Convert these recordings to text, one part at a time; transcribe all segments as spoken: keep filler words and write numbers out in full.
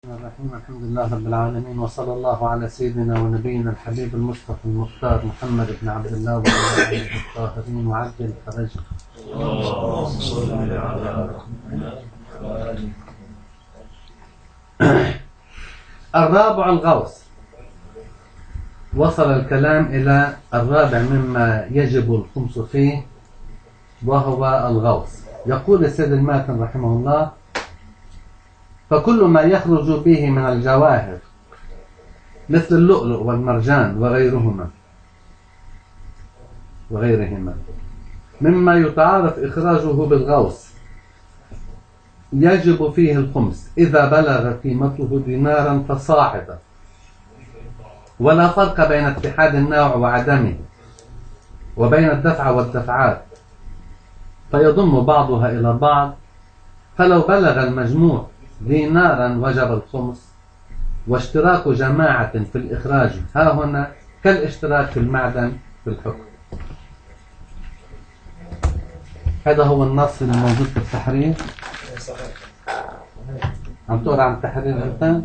الرحيم. الحمد لله رب العالمين، وصلى الله على سيدنا ونبينا الحبيب المصطفى المختار محمد بن عبد الله وعلى آله الطاهرين وعجل فرجه. اللهم صل على محمد. الرابع الغوص. وصل الكلام إلى الرابع مما يجب الخمس فيه وهو الغوص. يقول السيد الماتن رحمه الله: فكل ما يخرج به من الجواهر مثل اللؤلؤ والمرجان وغيرهما وغيرهما مما يتعارف إخراجه بالغوص يجب فيه الخمس إذا بلغ قيمته دينارا فصاعدا، ولا فرق بين اتحاد النوع وعدمه وبين الدفع والدفعات، فيضم بعضها إلى بعض. فلو بلغ المجموع دينارا وجب الخمس، واشتراك جماعة في الإخراج ها هنا كالاشتراك في المعدن في الحكم. هذا هو النص الموجود في التحرير. عم تقرأ عن التحرير أنت؟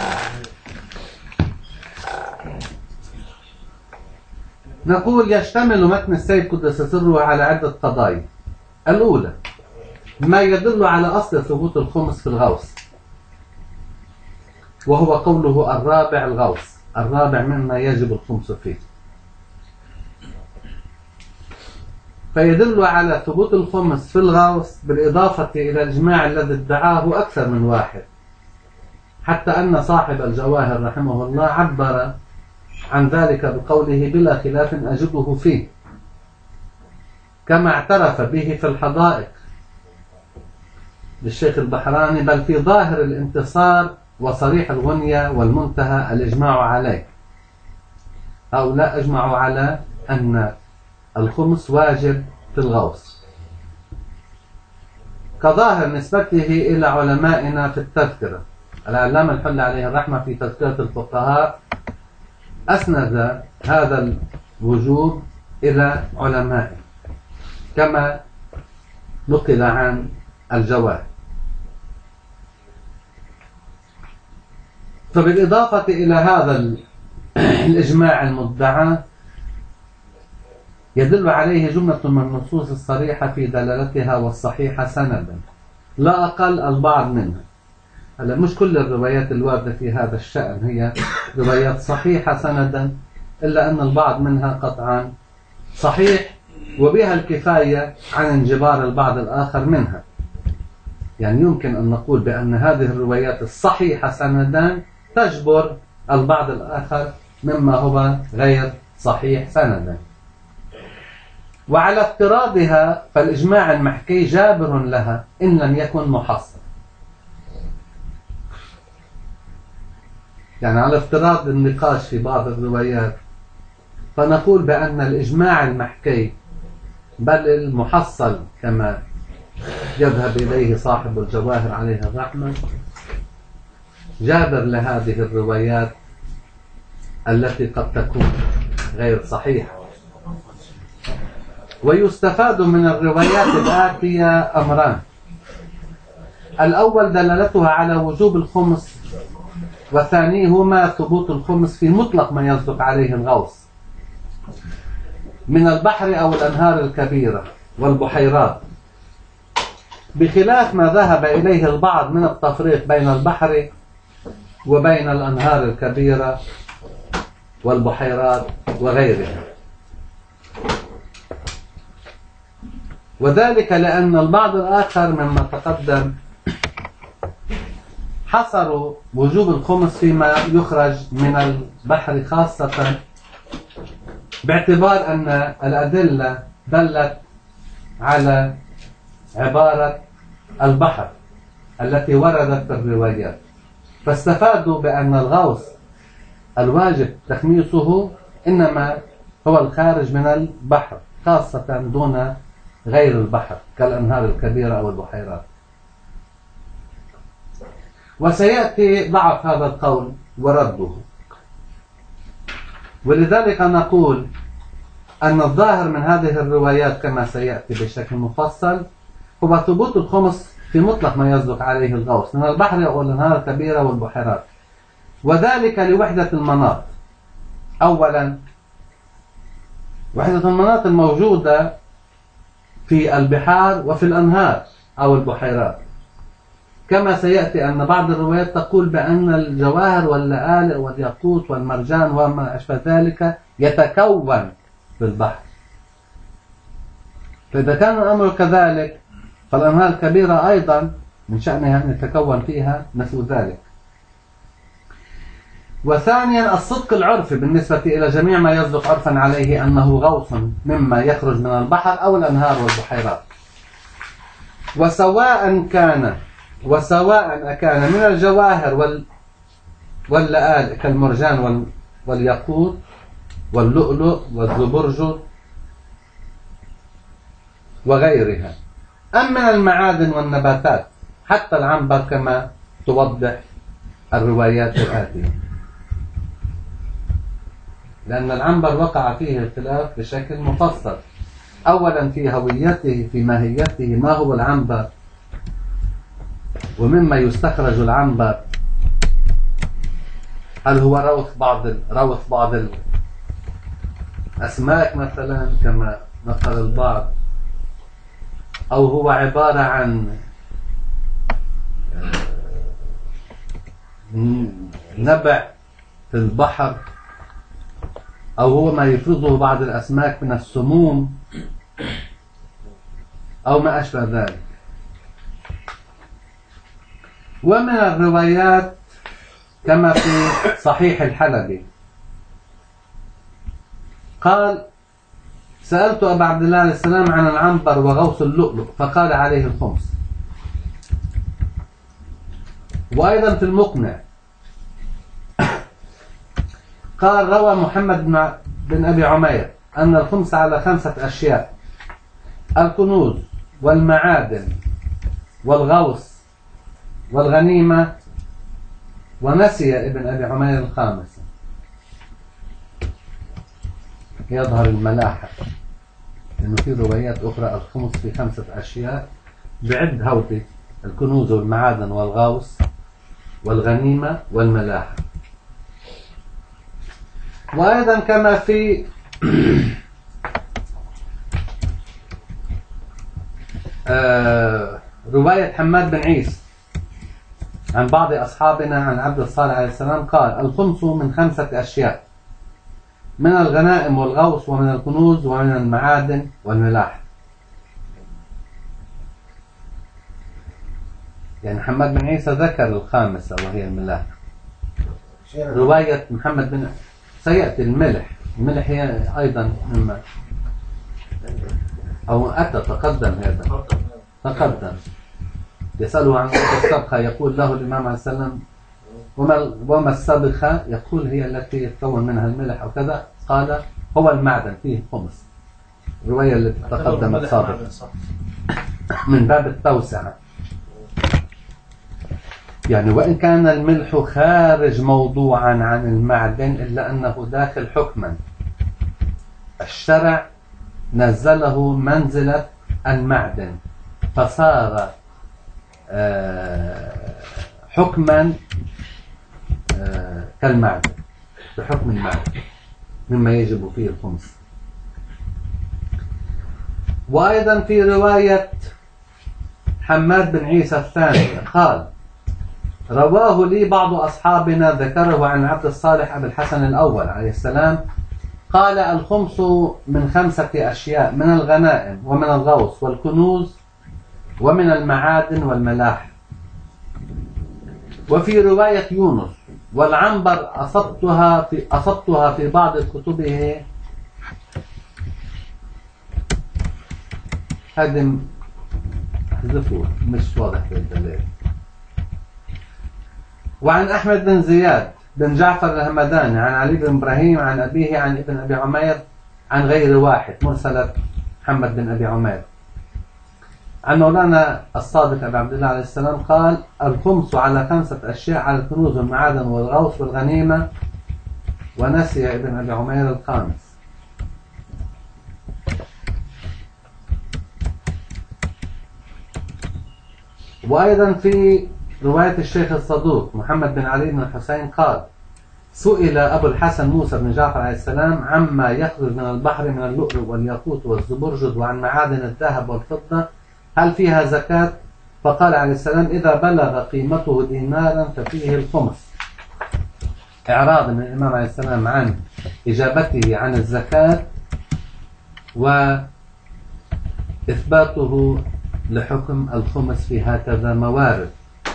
نقول: يشتمل متن السيد قدس سره على عدة قضايا. الأولى ما يدل على أصل ثبوت الخمس في الغوص، وهو قوله الرابع الغوص، الرابع مما يجب الخمس فيه. فيدل على ثبوت الخمس في الغوص بالإضافة إلى الإجماع الذي ادعاه أكثر من واحد، حتى أن صاحب الجواهر رحمه الله عبر عن ذلك بقوله: بلا خلاف أجده فيه، كما اعترف به في الحدائق للشيخ البحراني، بل في ظاهر الانتصار وصريح الغنية والمنتهى الإجماع عليه. هؤلاء أجمعوا على أن الخمس واجب في الغوص، كظاهر نسبته إلى علمائنا في التذكرة. العلامة الحل عليه الرحمة في تذكرة الفقهاء أسند هذا الوجوب إلى علمائه كما نقل عن الجواهر. فبالإضافة إلى هذا الإجماع المدعى يدل عليه جملة من النصوص الصريحة في دلالتها والصحيحة سندا، لا أقل البعض منها. هلا مش كل الروايات الواردة في هذا الشأن هي روايات صحيحة سندا، إلا أن البعض منها قطعا صحيح، وبها الكفاية عن انجبار البعض الآخر منها. يعني يمكن أن نقول بأن هذه الروايات الصحيحة سندا تجبر البعض الآخر مما هو غير صحيح سندا. وعلى افتراضها فالإجماع المحكي جابر لها إن لم يكن محصل. يعني على افتراض النقاش في بعض الروايات فنقول بأن الإجماع المحكي بل المحصل كما يذهب إليه صاحب الجواهر عليه الرحمة جابر لهذه الروايات التي قد تكون غير صحيحة. ويستفاد من الروايات الآتية أمران: الأول دلالتها على وجوب الخمس، وثانيهما ثبوت الخمس في مطلق ما يصدق عليه الغوص من البحر أو الأنهار الكبيرة والبحيرات، بخلاف ما ذهب إليه البعض من التفريق بين البحر وبين الأنهار الكبيرة والبحيرات وغيرها. وذلك لأن البعض الآخر مما تقدم حصروا وجوب الخمس فيما يخرج من البحر خاصة، باعتبار أن الأدلة دلت على عبارة البحر التي وردت في الروايات، فاستفادوا بأن الغوص الواجب تخميسه إنما هو الخارج من البحر خاصة دون غير البحر كالأنهار الكبيرة أو البحيرات. وسيأتي ضعف هذا القول ورده، ولذلك نقول أن الظاهر من هذه الروايات كما سيأتي بشكل مفصل هو ثبوت الخمس في مطلق ما يصدق عليه الغوص من البحر والأنهار الكبيرة والبحيرات، وذلك لوحدة المناط. أولا، وحدة المناط الموجودة في البحار وفي الأنهار أو البحيرات، كما سيأتي أن بعض الروايات تقول بأن الجواهر واللآلئ والياقوت والمرجان وما أشبه ذلك يتكون في البحر. فإذا كان الأمر كذلك فالأنهار الكبيرة أيضا من شأنها أن يتكون فيها مثل ذلك. وثانيا، الصدق العرفي بالنسبة إلى جميع ما يصدق عرفا عليه أنه غوص مما يخرج من البحر أو الأنهار والبحيرات، وسواء كان وسواء كان من الجواهر وال واللآلئ كالمرجان وال... والياقوت واللؤلؤ والزبرجد وغيرها، أم من المعادن والنباتات حتى العنبر كما توضح الروايات الآتية. لأن العنبر وقع فيه الخلاف بشكل مفصل، أولا في هويته، في ماهيته، ما هو العنبر ومما يستخرج العنبر، هل هو روث بعض روث بعض الأسماك مثلا كما نقل البعض، أو هو عبارة عن نبع في البحر، أو هو ما يفرزه بعض الأسماك من السموم أو ما أشبه ذلك. ومن الروايات كما في صحيح الحلبي قال: سألت أبا عبد الله عليه السلام عن العنبر وغوص اللؤلؤ فقال عليه الخمس. وأيضا في المقنع قال: روى محمد بن أبي عمير أن الخمس على خمسة أشياء: الكنوز والمعادن والغوص والغنيمة، ونسي ابن أبي عمير الخامسة. يظهر الملاحة إنه في روايات أخرى الخمس في خمسة أشياء بعد هوتي: الكنوز والمعادن والغوص والغنيمة والملاحة. وأيضا كما في آه رواية حماد بن عيسى عن بعض أصحابنا عن عبد الصالح عليه السلام قال: الخمس من خمسة أشياء: من الغنائم والغوص ومن الكنوز ومن المعادن والملاح. يعني حماد بن عيسى ذكر الخامسة وهي الملاح. رواية محمد بن سيأتي الملح الملح هي أيضا مما أو أتى تقدم هذا تقدم يسأله عن السبخة، يقول له الإمام عليه السلام: وما, وما السبخة؟ يقول: هي التي يتكون منها الملح أو كذا. قال: هو المعدن فيه خمس. الرواية التي تقدمت سابقا من باب التوسعة. يعني وإن كان الملح خارج موضوعا عن المعدن إلا أنه داخل حكما، الشرع نزله منزلة المعدن فصار حكما كالمعدن بحكم المعدن مما يجب فيه الخمس. وأيضا في رواية حماد بن عيسى الثانية قال: رواه لي بعض أصحابنا ذكره عن عبد الصالح أبي الحسن الأول عليه السلام قال: الخمس من خمسة أشياء: من الغنائم ومن الغوص والكنوز ومن المعادن والملاح. وفي رواية يونس: والعنبر أصبتها في أصبتها في بعض كتبه. هذه احذفوها مش واضح في الدليل. وعن أحمد بن زياد بن جعفر الهمداني عن علي بن إبراهيم عن أبيه عن ابن أبي عمير عن غير واحد مرسلة محمد بن أبي عمير عن مولانا الصادق أبي عبد الله عليه السلام قال: الخمس على خمسة أشياء: على الكنوز والمعادن والغوص والغنيمة، ونسي ابن أبي عمير الخامس. وأيضا في رواية الشيخ الصدوق محمد بن علي بن الحسين قال: سئل أبو الحسن موسى بن جعفر عليه السلام عما يخرج من البحر من اللؤلؤ والياقوت والزبرجد وعن معادن الذهب والفضة هل فيها زكاة؟ فقال عليه السلام: إذا بلغ قيمته دينارا ففيه الخمس. إعراض من الإمام عليه السلام عن إجابته عن الزكاة وإثباته لحكم الخمس في هكذا موارد.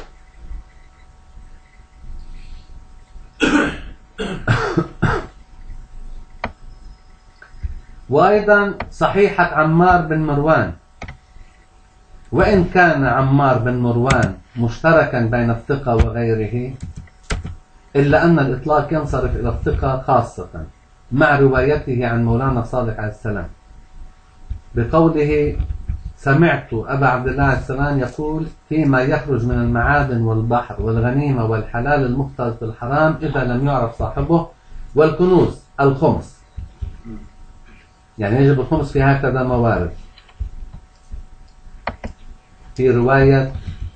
وأيضا صحيحة عمار بن مروان: وإن كان عمار بن مروان مشتركا بين الثقة وغيره إلا أن الإطلاق ينصرف إلى الثقة خاصة مع روايته عن مولانا صادق عليه السلام بقوله: سمعت أبا عبد الله عليه السلام يقول: فيما يخرج من المعادن والبحر والغنيمة والحلال المختلط بالحرام إذا لم يعرف صاحبه والكنوز الخمس. يعني يجب الخمس في هكذا موارد. في رواية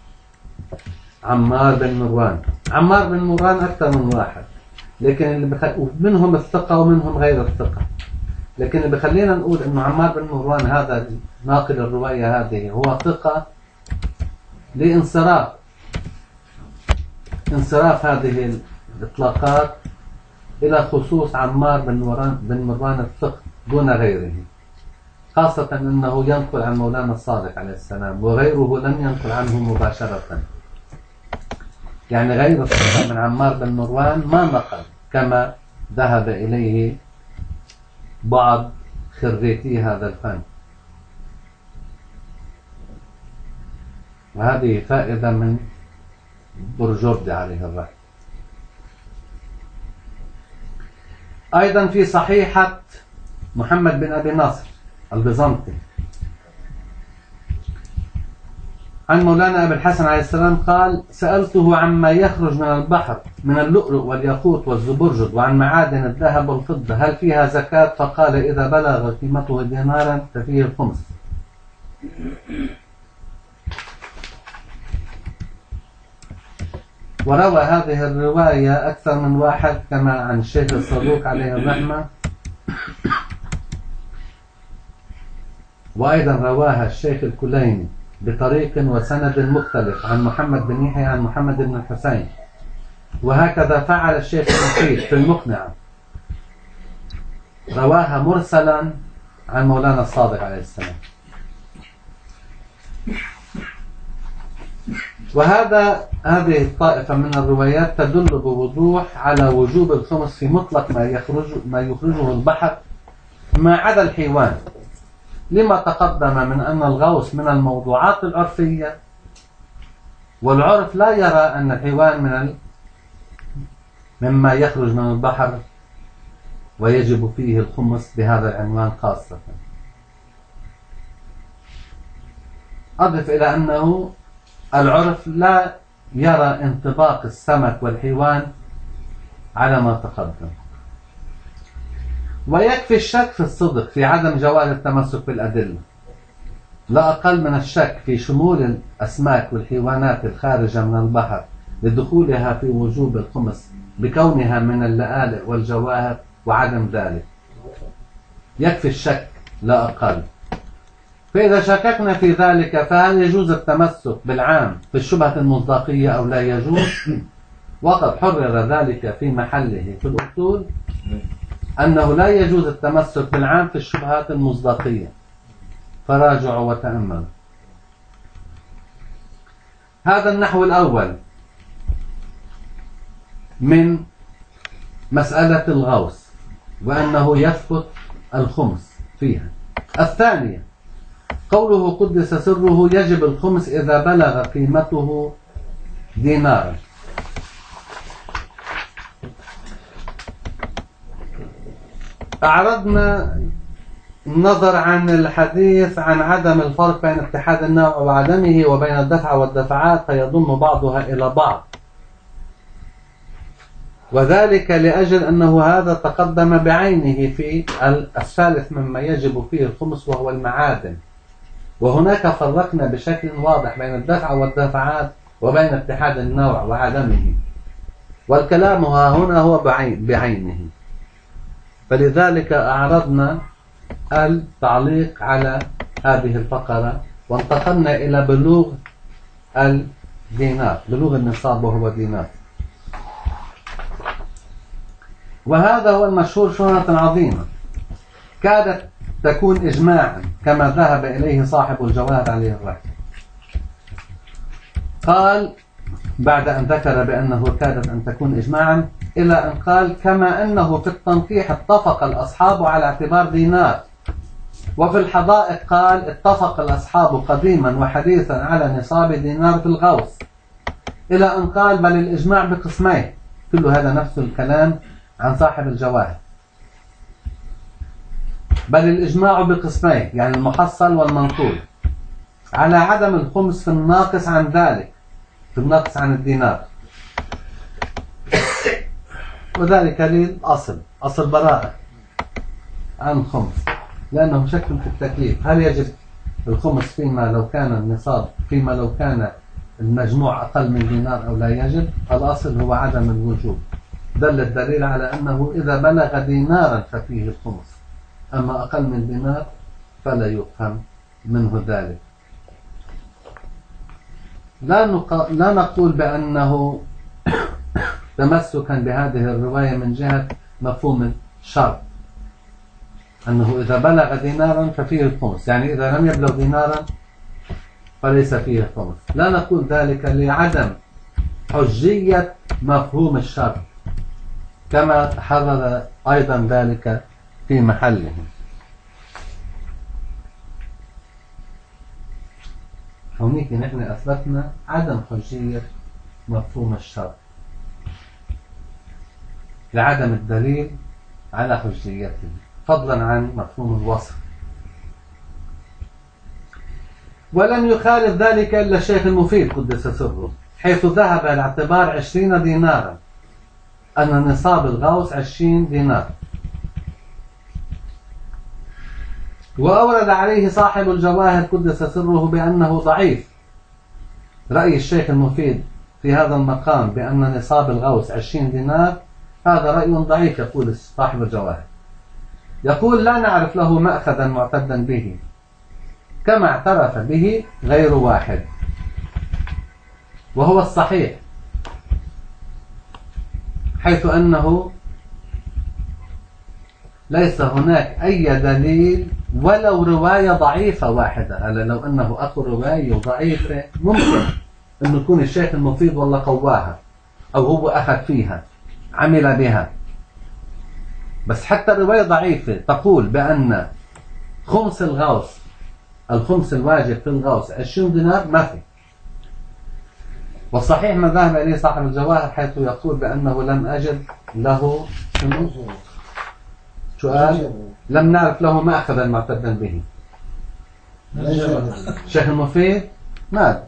عمار بن مروان، عمار بن مروان أكثر من واحد، لكن اللي بخ... منهم الثقة ومنهم غير الثقة، لكن اللي بخلينا نقول إنه عمار بن مروان هذا ناقل الرواية هذه هو ثقة لانصراف انصراف هذه الإطلاقات إلى خصوص عمار بن مروان بن مروان الثقة دون غيره، خاصة أنه ينقل عن مولانا الصادق عليه السلام وغيره لم ينقل عنه مباشرة. يعني غير الثقة من عمار بن مروان ما نقل كما ذهب إليه بعض خريجي هذا الفن. وهذه فائدة من برجردي عليه الرحمة. أيضا في صحيحة محمد بن أبي ناصر البيزنطي عن مولانا أبي الحسن عليه السلام قال: سألته عما يخرج من البحر من اللؤلؤ والياقوت والزبرجد وعن معادن الذهب والفضة هل فيها زكاة؟ فقال: إذا بلغ قيمته دينارا ففيه الخمس. وروى هذه الرواية أكثر من واحد كما عن الشيخ الصدوق عليه الرحمة، وأيضا رواها الشيخ الكليني بطريق وسند مختلف عن محمد بن يحيى عن محمد بن الحسين، وهكذا فعل الشيخ المفيد في المقنعة، رواها مرسلا عن مولانا الصادق عليه السلام. وهذا هذه الطائفة من الروايات تدل بوضوح على وجوب الخمس في مطلق ما يخرج ما يخرجه البحر ما عدا الحيوان، لما تقدم من أن الغوص من الموضوعات العرفية، والعرف لا يرى أن الحيوان من ال... مما يخرج من البحر ويجب فيه الخمس بهذا العنوان خاصة. أضف إلى أنه العرف لا يرى انطباق السمك والحيوان على ما تقدم. ويكفي الشك في الصدق في عدم جواز التمسك بالأدلة، لا أقل من الشك في شمول الأسماك والحيوانات الخارجة من البحر لدخولها في وجوب الخمس بكونها من اللآلئ والجواهر وعدم ذلك. يكفي الشك لا أقل. فإذا شككنا في ذلك فهل يجوز التمسك بالعام في الشبهة المصداقية أو لا يجوز؟ وقد حرر ذلك في محله في الأصول أنه لا يجوز التمسك بالعام في الشبهات المصداقية، فراجعوا وتأملوا. هذا النحو الأول من مسألة الغوص وأنه يثبت الخمس فيها. الثانية قوله قدس سره يجب الخمس إذا بلغ قيمته دينارا. أعرضنا النظر عن الحديث عن عدم الفرق بين اتحاد النوع وعدمه وبين الدفع والدفعات فيضم بعضها إلى بعض، وذلك لأجل أنه هذا تقدم بعينه في الثالث مما يجب فيه الخمس وهو المعادن. وهناك فرقنا بشكل واضح بين الدفع والدفعات وبين اتحاد النوع وعدمه، والكلام ها هنا هو بعينه. فلذلك أعرضنا التعليق على هذه الفقرة وانتقلنا إلى بلوغ الدينار، بلوغ النصاب وهو دينار. وهذا هو المشهور شهرة عظيمة كادت تكون إجماعا كما ذهب إليه صاحب الجواهر عليه الرحمة. قال بعد أن ذكر بأنه كادت أن تكون إجماعا إلى أن قال كما أنه في التنقيح اتفق الأصحاب على اعتبار دينار، وفي الحدائق قال اتفق الأصحاب قديما وحديثا على نصاب دينار في الغوث، إلى أن قال بل الإجماع بقسمين. كل هذا نفس الكلام عن صاحب الجواهر، بل الإجماع بقسمين يعني المحصل والمنقول على عدم الخمس في الناقص عن ذلك، في الناقص عن الدينار، وذلك للأصل أصل براءة عن الخمس، لأنه شك في التكليف. هل يجب الخمس فيما لو كان النصاب، فيما لو كان المجموع أقل من دينار أو لا يجب؟ الأصل هو عدم الوجوب. دل الدليل على أنه إذا بلغ دينارا ففيه الخمس، أما أقل من دينار فلا يفهم منه ذلك. لا, نق... لا نقول بأنه تمسكا بهذه الرواية من جهة مفهوم الشرط، أنه إذا بلغ دينارا ففيه الخمس، يعني إذا لم يبلغ دينارا فليس فيه الخمس. لا نقول ذلك لعدم حجية مفهوم الشرط، كما تحرر أيضا ذلك في محله. هونيك نحن أثبتنا عدم حجية مفهوم الشرط لعدم الدليل على حجيته، فضلا عن مفهوم الوصف. ولم يخالف ذلك إلا الشيخ المفيد قدس سره، حيث ذهب إلى اعتبار عشرين دينارا، أن نصاب الغوث عشرين دينار. وأورد عليه صاحب الجواهر قدس سره بأنه ضعيف. رأي الشيخ المفيد في هذا المقام بأن نصاب الغوث عشرين دينار هذا رأي ضعيف، يقول صاحب الجواهر. يقول لا نعرف له مأخذا معتدا به، كما اعترف به غير واحد، وهو الصحيح، حيث أنه ليس هناك أي دليل ولو رواية ضعيفة واحدة. هلا لو أنه أكو رواية ضعيفة ممكن أن يكون الشيخ المفيد والله قواها أو هو أخذ فيها عمل بها، بس حتى رواية ضعيفة تقول بأن خمس الغوث، الخمس الواجب في الغوث عشرين دينار، ما في. والصحيح ما ذهب إليه صاحب الجواهر، حيث يقول بأنه لم أجد له سؤال، لم نعرف له مأخذا معتدا به. الشيخ المفيد ماذا؟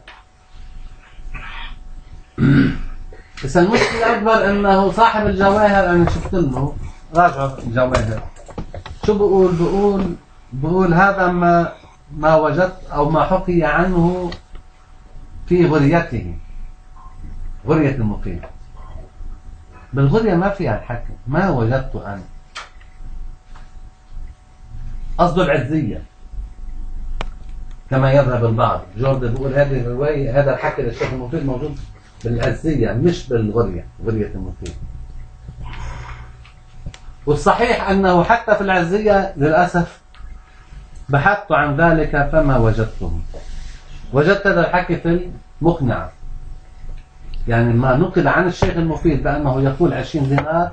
بس المشكلة الأكبر أنه صاحب الجواهر أنا شفت له راجع الجواهر شو بقول بقول بقول هذا ما ما وجدت أو ما حكي عنه في غريته، غرية المفيد. بالغرية ما فيها الحكي، ما وجدت أنا، قصده العزية كما يذهب البعض. جورد بيقول هذه الرواية، هذا الحكي للشيخ المفيد موجود بالعزية مش بالغرية، غرية المفيد. والصحيح أنه حتى في العزية للأسف بحثت عن ذلك فما وجدته. وجدت هذا الحكي في المقنعة، يعني ما نقل عن الشيخ المفيد بأنه يقول عشرين دينار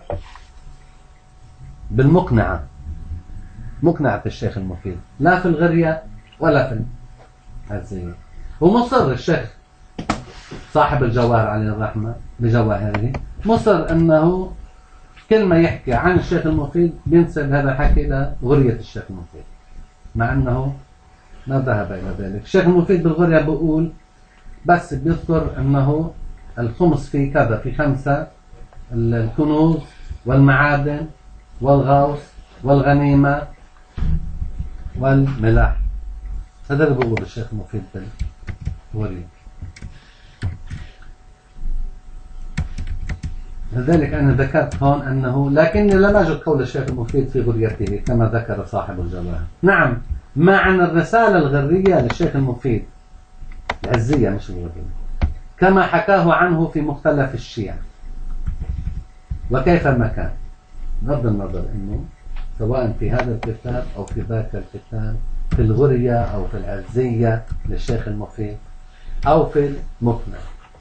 بالمقنعة، مقنعة الشيخ المفيد، لا في الغرية ولا في العزية. ومصر الشيخ صاحب الجواهر عليه الرحمة بجواهره مصر أنه كل ما يحكي عن الشيخ المفيد بينسب هذا الحكي إلى غرية الشيخ المفيد، مع أنه ما ذهب إلى ذلك. الشيخ المفيد بالغرية بيقول بس بيذكر أنه الخمس في كذا، في خمسة: الكنوز والمعادن والغوث والغنيمة والملاح. هذا اللي بقول الشيخ مفيد بالورية. لذلك أنا ذكرت هون أنه لكني لم أجد قول الشيخ المفيد في غريته كما ذكر صاحب الجواهر. نعم، مع أن الرسالة الغرية للشيخ المفيد العزية مش الغرية كما حكاه عنه في مختلف الشيعة وكيف ما كان، بغض النظر أنه سواء في هذا الكتاب أو في ذاك الكتاب، في الغرية أو في العزية للشيخ المفيد أو في المقنع،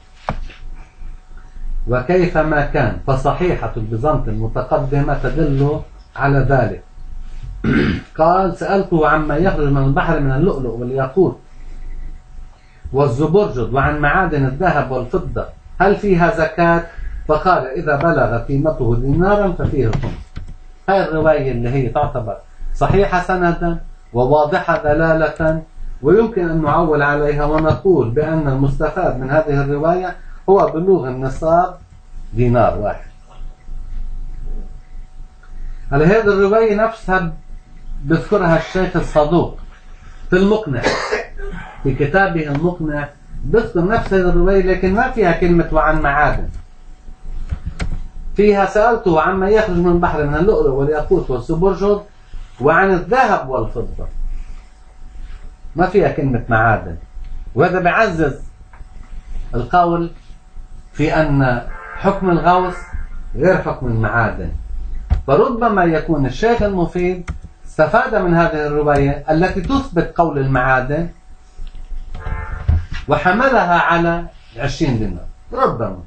وكيف ما كان فصحيحة البيزنطي المتقدمة تدل على ذلك. قال: سألته عما يخرج من البحر من اللؤلؤ والياقوت والزبرجد وعن معادن الذهب والفضة هل فيها زكاة؟ فقال: إذا بلغ قيمته دينارا ففيه الخمس. هاي الرواية اللي هي تعتبر صحيحة سندا وواضحة دلالة، ويمكن أن نعول عليها ونقول بأن المستفاد من هذه الرواية هو بلوغ النصاب دينار واحد. على هذه الرواية نفسها بذكرها الشيخ الصدوق في المقنع، في كتابه المقنع بذكر نفس هذه الرواية، لكن ما فيها كلمة وعن معادن. فيها سألته عما يخرج من البحر من اللؤلؤ والياقوت والزبرجد وعن الذهب والفضة، ما فيها كلمة معادن. وهذا بعزز القول في أن حكم الغوث غير حكم المعادن. فربما يكون الشيخ المفيد استفاد من هذه الرواية التي تثبت قول المعادن وحملها على عشرين دينار ربما.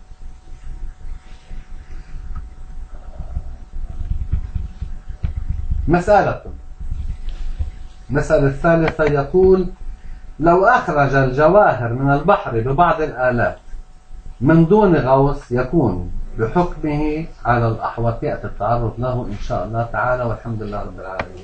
مسألة المسألة الثالثة يقول: لو أخرج الجواهر من البحر ببعض الآلات من دون غوص يكون بحكمه على الأحوط. يأتي التعرض له إن شاء الله تعالى، والحمد لله رب العالمين.